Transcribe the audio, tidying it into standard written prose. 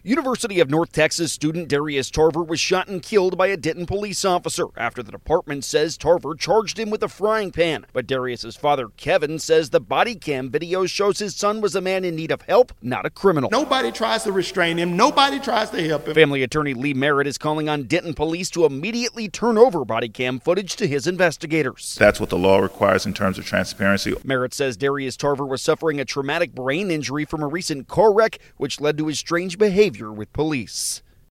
University of North Texas student Darius Tarver was shot and killed by a Denton police officer after the department says Tarver charged him with a frying pan. But Darius's father, Kevin, says the body cam video shows his son was a man in need of help, not a criminal. Nobody tries to restrain him. Nobody tries to help him. Family attorney Lee Merritt is calling on Denton police to immediately turn over body cam footage to his investigators. That's what the law requires in terms of transparency. Merritt says Darius Tarver was suffering a traumatic brain injury from a recent car wreck, which led to his strange behavior with police.